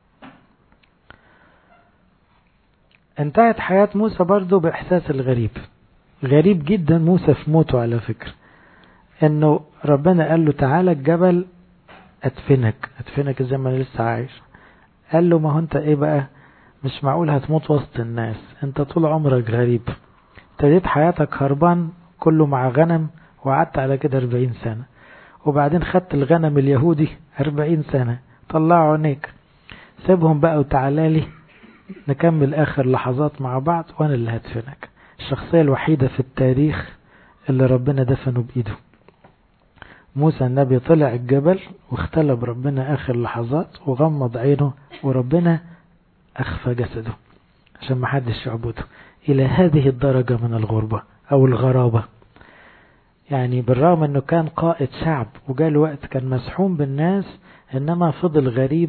انتهت حياة موسى برضو بإحساس الغريب. غريب جدا موسى في موته على فكرة، انه ربنا قال له تعالى الجبل ادفنك. ادفنك زي ما انا لسه عايش. قال له ما هو انت ايه بقى، مش معقول هتموت وسط الناس، انت طول عمرك غريب، ابتديت حياتك هربان كله مع غنم وقعدت على كده أربعين سنة، وبعدين خدت الغنم اليهودي أربعين سنة، طلعوا عينيك، سيبهم بقى وتعالى لي نكمل آخر لحظات مع بعض وانا اللي هدفنك. الشخصية الوحيدة في التاريخ اللي ربنا دفنه بإيده. موسى النبي طلع الجبل واختلى بربنا آخر لحظات وغمض عينه وربنا أخفى جسده عشان ما حدش يعبده. إلى هذه الدرجة من الغربة أو الغرابة. يعني بالرغم أنه كان قائد شعب وجاء وقت كان مسحوم بالناس، إنما فضل غريب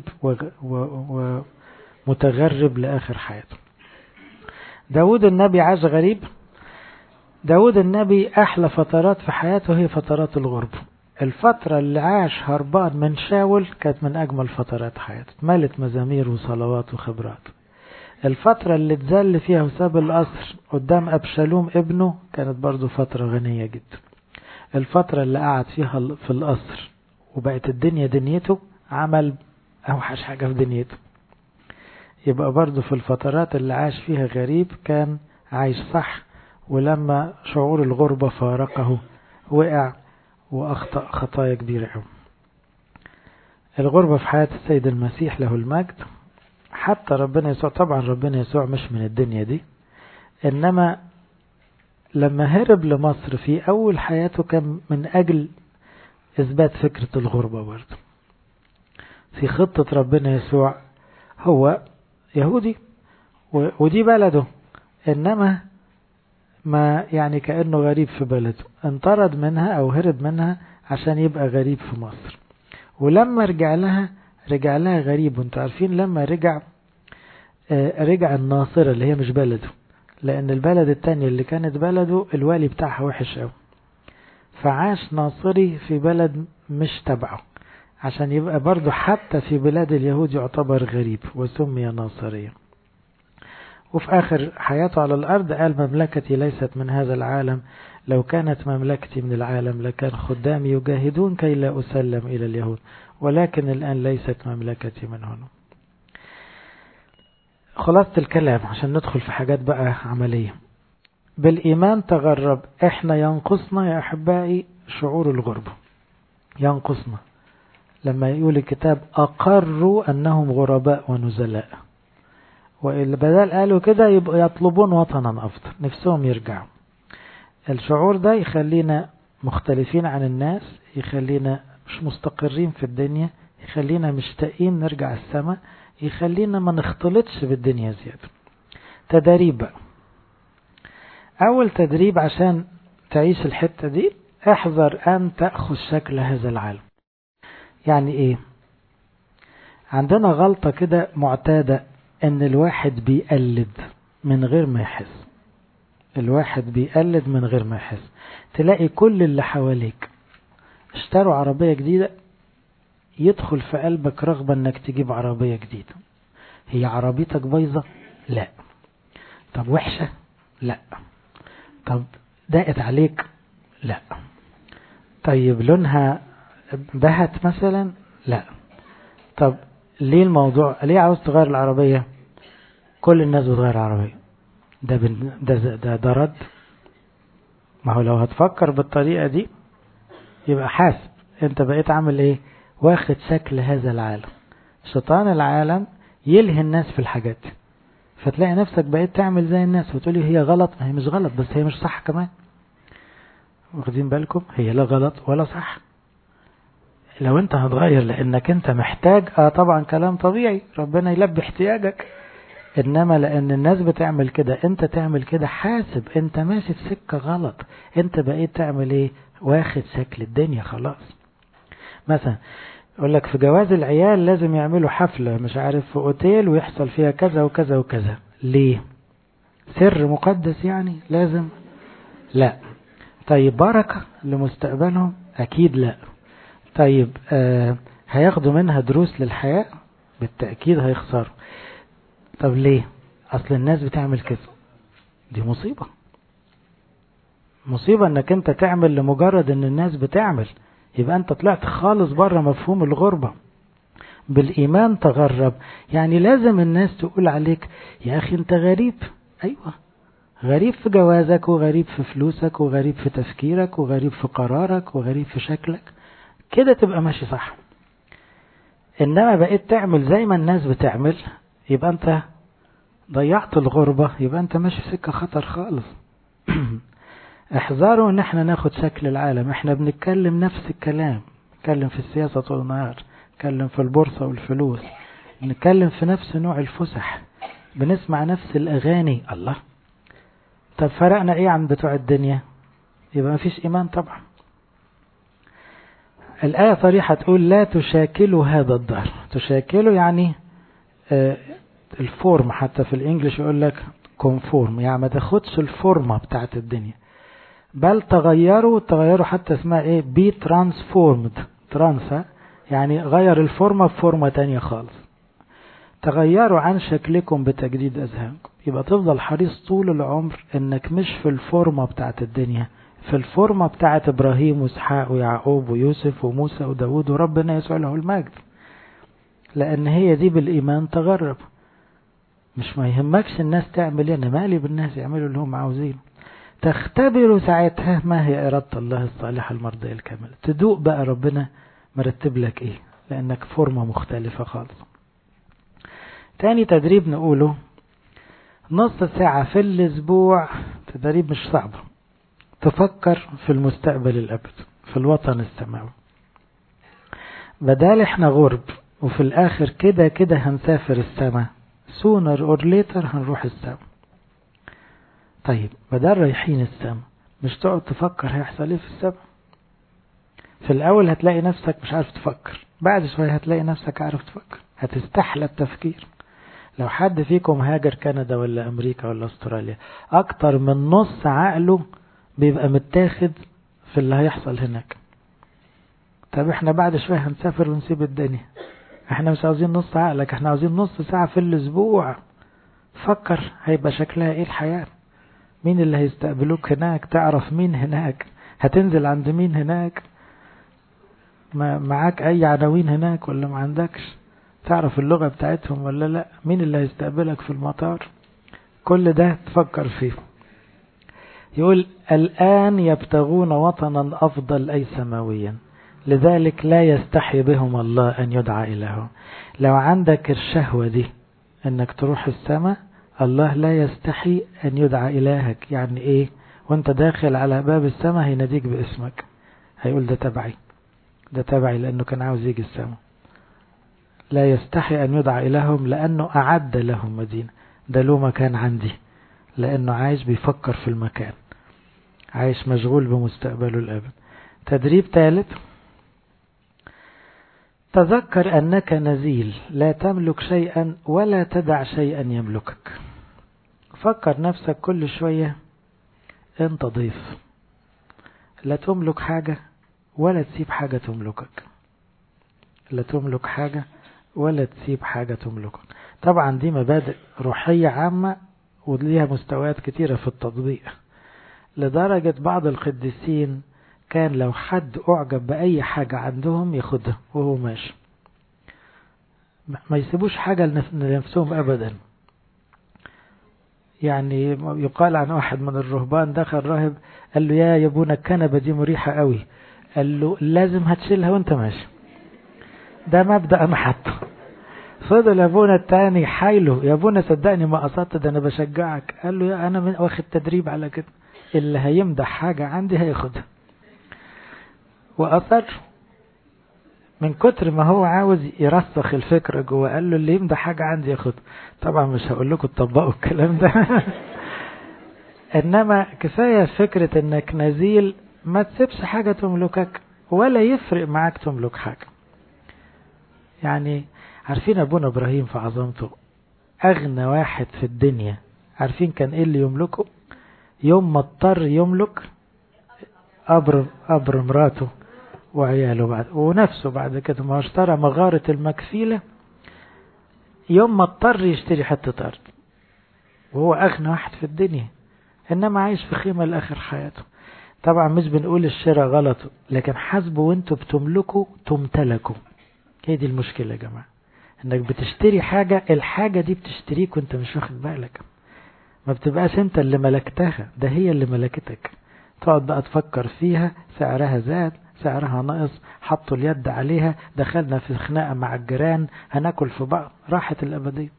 ومتغرب لآخر حياته. داود النبي عاش غريب. داود النبي أحلى فترات في حياته هي فترات الغربة. الفترة اللي عاش هربان من شاول كانت من أجمل فترات حياته، مالت مزامير وصلوات وخبرات. الفترة اللي اتذل فيها وساب القصر قدام أبشالوم ابنه كانت برضو فترة غنية جدا. الفترة اللي قعد فيها في القصر وبقت الدنيا دنيته، عمل أوحش حاجة في دنيته. يبقى برضو في الفترات اللي عاش فيها غريب كان عايش صح، ولما شعور الغربة فارقه وقع وأخطأ خطايا كبيرة. الغربة في حياة السيد المسيح له المجد، حتى ربنا يسوع، طبعا ربنا يسوع مش من الدنيا دي، إنما لما هرب لمصر في أول حياته كان من أجل إثبات فكرة الغربة. برضو في خطة ربنا يسوع هو يهودي ودي بلده، إنما ما يعني كأنه غريب في بلده، انطرد منها أو هرب منها عشان يبقى غريب في مصر. ولما رجع لها رجع لها غريب. وانتوا عارفين لما رجع رجع الناصرة اللي هي مش بلده، لأن البلد التانية اللي كانت بلده الوالي بتاعها وحش قوي، فعاش ناصري في بلد مش تبعه عشان يبقى برضو حتى في بلاد اليهود يعتبر غريب وسمي ناصريا. وفي آخر حياته على الأرض قال مملكتي ليست من هذا العالم، لو كانت مملكتي من العالم لكان خدامي يجاهدون كي لا أسلم إلى اليهود، ولكن الآن ليست مملكتي من هنا. خلاصة الكلام عشان ندخل في حاجات بقى عملية. بالإيمان تغرب. احنا ينقصنا يا أحبائي شعور الغربة، ينقصنا لما يقول الكتاب أقروا أنهم غرباء ونزلاء، والبدال قالوا كده يبقوا يطلبون وطنا أفضل، نفسهم يرجعوا. الشعور ده يخلينا مختلفين عن الناس، يخلينا مش مستقرين في الدنيا، يخلينا مشتاقين نرجع السماء، يخلينا ما نختلطش بالدنيا زيادة. تدريب بقى. أول تدريب عشان تعيش الحتة دي، احذر أن تأخذ شكل هذا العالم. يعني إيه؟ عندنا غلطة كده معتادة ان الواحد بيقلد من غير ما يحس. الواحد بيقلد من غير ما يحس. تلاقي كل اللي حواليك اشتروا عربية جديدة، يدخل في قلبك رغبة انك تجيب عربية جديدة. هي عربيتك بايظة؟ لا. طب وحشة؟ لا. طب ضاقت عليك؟ لا. طيب لونها بهت مثلا؟ لا. طب ليه الموضوع؟ ليه عاوز تغير العربية؟ كل الناس بتغير العربية. ده ده ده, ده رد. ما هو لو هتفكر بالطريقة دي يبقى حاسب انت بقيت عامل ايه؟ واخد شكل هذا العالم. شيطان العالم يلهي الناس في الحاجات، فتلاقي نفسك بقيت تعمل زي الناس وتقولي هي غلط. ما هي مش غلط، بس هي مش صح كمان. واخدين بالكم؟ هي لا غلط ولا صح. لو انت هتغير لانك انت محتاج، اه طبعا كلام طبيعي، ربنا يلبي احتياجك. انما لان الناس بتعمل كده انت تعمل كده، حاسب انت ماشي في سكة غلط. انت بقيت تعمل ايه؟ واخد شكل الدنيا خلاص. مثلا يقول لك في جواز العيال لازم يعملوا حفلة مش عارف في اوتيل ويحصل فيها كذا وكذا وكذا. ليه؟ سر مقدس يعني لازم؟ لا. طيب بركة لمستقبلهم؟ اكيد لا. طيب آه هياخدوا منها دروس للحياة؟ بالتأكيد هيخسروا. طب ليه؟ اصل الناس بتعمل كده. دي مصيبة. مصيبة انك انت تعمل لمجرد ان الناس بتعمل، يبقى انت طلعت خالص بره مفهوم الغربة. بالايمان تغرب، يعني لازم الناس تقول عليك يا اخي انت غريب. ايوه، غريب في جوازك، وغريب في فلوسك، وغريب في تفكيرك، وغريب في قرارك، وغريب في شكلك. كده تبقى ماشي صح. انما بقيت تعمل زي ما الناس بتعمل، يبقى انت ضيعت الغربة، يبقى انت ماشي في سكة خطر خالص. احذروا ان احنا ناخد شكل العالم. احنا بنتكلم نفس الكلام، نتكلم في السياسة طول النهار، نتكلم في البورصة والفلوس، نتكلم في نفس نوع الفسح، بنسمع نفس الاغاني. الله، طب فرقنا ايه عن بتوع الدنيا؟ يبقى ما فيش ايمان طبعا. الآية صريحة تقول لا تشاكلوا هذا الدهر. تشاكلوا يعني آه الفورم، حتى في الانجليش يقول لك كونفورم، يعني ما تاخدش الفورمة بتاعت الدنيا، بل تغيروا. تغيروا حتى اسمها ايه؟ بي ترانسفورمد. ترانسا يعني غير الفورمة بفورمة تانية خالص. تغيروا عن شكلكم بتجديد اذهانكم. يبقى تفضل حريص طول العمر انك مش في الفورمة بتاعت الدنيا، في الفورمة بتاعت ابراهيم واسحاق ويعقوب ويوسف وموسى وداود وربنا يسوع له المجد. لأن هي دي بالإيمان تغرب. مش ما يهمكش الناس تعمل، أنا مالي بالناس يعملوا اللي هم عاوزينه. تختبروا ساعتها ما هي إرادة الله الصالحة المرضية الكاملة. تدوق بقى ربنا مرتب لك إيه، لأنك فورمة مختلفة خالص. تاني تدريب نقوله نص ساعة في الأسبوع، تدريب مش صعب، تفكر في المستقبل الأبد، في الوطن السماوي. بدال احنا غرب وفي الآخر كده كده هنسافر السماء، sooner or later هنروح السماء. طيب بدل رايحين السماء مش تقعد تفكر هيحصل ايه في السماء. في الأول هتلاقي نفسك مش عارف تفكر، بعد شوية هتلاقي نفسك عارف تفكر، هتستحلى التفكير. لو حد فيكم هاجر كندا ولا أمريكا ولا أستراليا، أكتر من نص عقله بيبقى متاخد في اللي هيحصل هناك. طب احنا بعد شوية هنسافر ونسيب الدنيا. احنا مش عاوزين نص عقلك، احنا عاوزين نص ساعة في الأسبوع. فكر هيبقى شكلها ايه الحياة، مين اللي هيستقبلوك هناك، تعرف مين هناك، هتنزل عند مين هناك، ما معاك اي عناوين هناك ولا ما عندكش، تعرف اللغة بتاعتهم ولا لا، مين اللي هيستقبلك في المطار. كل ده تفكر فيه. يقول الآن يبتغون وطنا أفضل أي سماويا، لذلك لا يستحي بهم الله أن يدعى إلههم. لو عندك الشهوة دي أنك تروح السماء، الله لا يستحي أن يدعى إلهك. يعني إيه؟ وانت داخل على باب السماء هيناديك باسمك، هيقول ده تبعي، ده تبعي، لأنه كان عاوز يجي السماء. لا يستحي أن يدعى إلههم لأنه أعد لهم مدينة. ده له مكان عندي، لأنه عايش بيفكر في المكان، عايش مشغول بمستقبله الأبد. تدريب ثالث، تذكر أنك نزيل لا تملك شيئا ولا تدع شيئا يملكك. فكر نفسك كل شوية أنت ضيف، لا تملك حاجة ولا تسيب حاجة تملكك، لا تملك حاجة ولا تسيب حاجة تملكك. طبعا دي مبادئ روحية عامة وليها مستويات كتيرة في التطبيق، لدرجة بعض القديسين كان لو حد أعجب بأي حاجة عندهم ياخدها وهو ماشي، ما يسيبوش حاجة لنفسهم أبدا. يعني يقال عن واحد من الرهبان دخل راهب قال له يا يابونا الكنبة دي مريحة قوي، قال له لازم هتشيلها وانت ماشي، ده مبدأ أنا حطه. فضل ابونا التاني حايله، يا ابونا صدقني ما قصدت، ده انا بشجعك. قال له يا انا من واخد تدريب على كده، اللي هيمدح حاجة عندي هياخدها. وأصر من كتر ما هو عاوز يرسخ الفكرة جوه، قال له اللي يمدح حاجة عندي ياخدها. طبعا مش هقول لكم تطبقوا الكلام ده انما كفاية فكرة انك نزيل، ما تسيبش حاجة تملكك ولا يفرق معاك تملك حاجة. يعني عارفين ابونا ابراهيم في عظمته، اغنى واحد في الدنيا، عارفين كان ايه اللي يملكه يوم ما اضطر يملك؟ قبر قبر مراته وعياله بعد ونفسه بعد كده، ما اشترى مغارة المكفيلة يوم ما اضطر يشتري حتة ارض، وهو اغنى واحد في الدنيا، انما عايش في خيمة لاخر حياته. طبعا مش بنقول الشراء غلط، لكن حسبوا وانتوا بتملكوا تمتلكوا. هي دي المشكلة يا جماعة، انك بتشتري حاجة، الحاجة دي بتشتريك وانت مش واخد بالك، ما بتبقاش انت اللي ملكتها، ده هي اللي ملكتك. تقعد بقى تفكر فيها، سعرها زاد، سعرها نقص، حطوا اليد عليها، دخلنا في خناقة مع الجيران، هناكل في بعض، راحت الأبدية.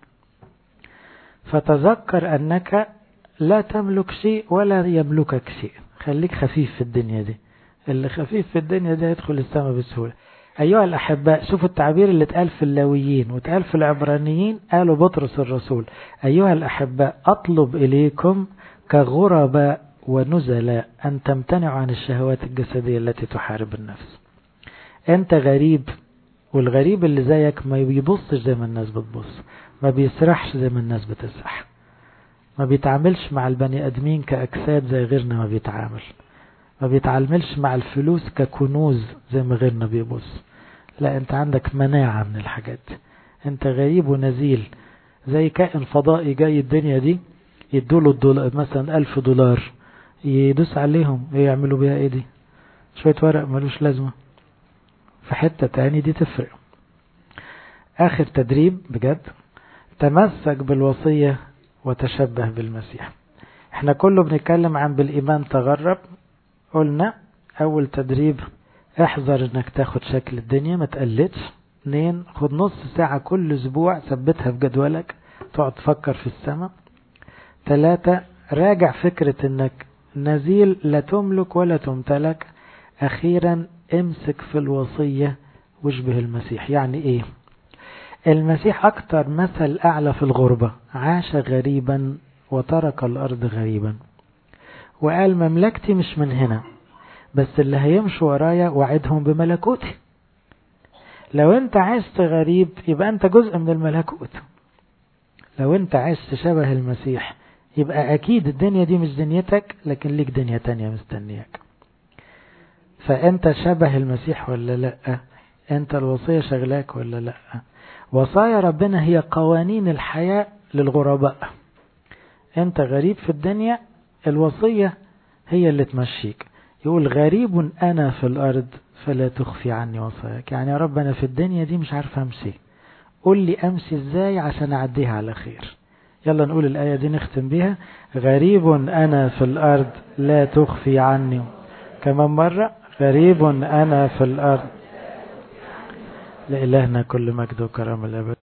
فتذكر أنك لا تملك شيء ولا يملكك شيء. خليك خفيف في الدنيا دي، اللي خفيف في الدنيا دي يدخل السماء بسهولة. أيها الأحباء، شوفوا التعبير اللي اتقال في اللاويين واتقال في العبرانيين، قالوا بطرس الرسول أيها الأحباء أطلب إليكم كغرباء ونزلاء أن تمتنعوا عن الشهوات الجسدية التي تحارب النفس. أنت غريب، والغريب اللي زيك ما بيبصش زي ما الناس بتبص، ما بيسرحش زي ما الناس بتسرح، ما بيتعاملش مع البني أدمين كأجساد زي غيرنا ما بيتعامل، ما بيتعاملش مع الفلوس ككنوز زي ما غيرنا بيبص. لا، أنت عندك مناعة من الحاجات. أنت غريب ونزيل، زي كائن فضائي جاي الدنيا دي يدوله الدولار مثلا ألف دولار، يدوس عليهم يعملوا بيها ايه؟ دي شوية ورق ملوش لازمة. في حتة تاني دي تفرق. آخر تدريب بجد، تمسك بالوصية وتشبه بالمسيح. احنا كله بنتكلم عن بالإيمان تغرب. قلنا أول تدريب احذر انك تاخد شكل الدنيا، ما تقلدش. اثنين، خد نص ساعة كل اسبوع ثبتها في جدولك تقعد تفكر في السماء. ثلاثة، راجع فكرة انك نزيل لا تملك ولا تمتلك. اخيرا امسك في الوصية واشبه المسيح. يعني ايه؟ المسيح اكتر مثل اعلى في الغربة، عاش غريبا وترك الارض غريبا، وقال مملكتي مش من هنا، بس اللي هيمشوا ورايا وعدهم بملكوتي. لو انت عشت غريب يبقى انت جزء من الملكوت. لو انت عشت شبه المسيح يبقى اكيد الدنيا دي مش دنيتك، لكن ليك دنيا تانية مستنياك. فانت شبه المسيح ولا لا؟ انت الوصية شغلاك ولا لا؟ وصايا ربنا هي قوانين الحياة للغرباء. انت غريب في الدنيا، الوصية هي اللي تمشيك. يقول غريب انا في الارض فلا تخفي عني وصاياك. يعني يا رب انا في الدنيا دي مش عارف امشي، قول لي امشي ازاي عشان اعديها على خير. يلا نقول الآية دي نختم بيها. غريب انا في الارض لا تخفي عني. كمان مرة، غريب انا في الارض. لإلهنا كل مجد وكرم الأبد.